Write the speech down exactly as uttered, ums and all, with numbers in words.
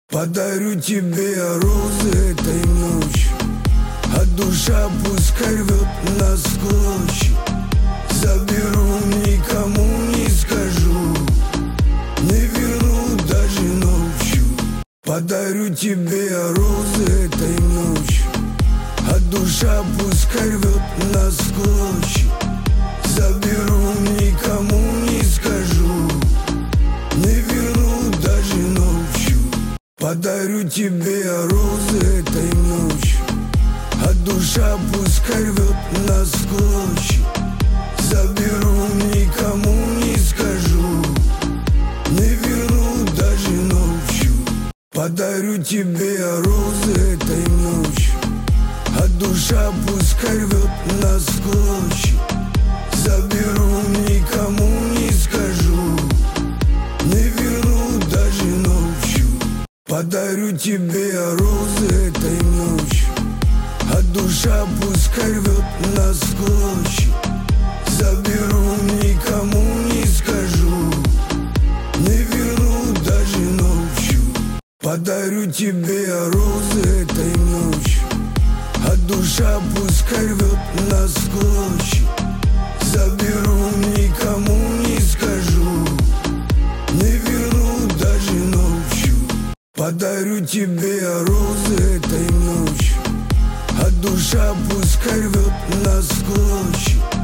Подарю тебе розы этой ночью, а душа пускай рвет нас в клочья. Заберу, никому не скажу, не верну даже ночью. Подарю тебе розы этой ночью, а душа пускай рвет нас в клочья. Заберу, никому не скажу, не верну даже ночью. Подарю тебе розы этой ночью, а душа пускай рвет нас в клочья. Заберу, никому не скажу, не верну даже ночью. Подарю тебе розы этой ночью, а душа пускай рвет нас в клочья. Заберу, никому не скажу, не верну даже ночью. Подарю тебе розы этой ночью, а душа пускай рвет нас в клочья. Заберу, никому не скажу, не верну даже ночью. Подарю тебе розы этой ночью, а душа пускай рвет нас в клочья. Заберу, никому не скажу, не верну даже ночью. Подарю тебе розы этой ночью, а душа пускай рвет нас в клочья.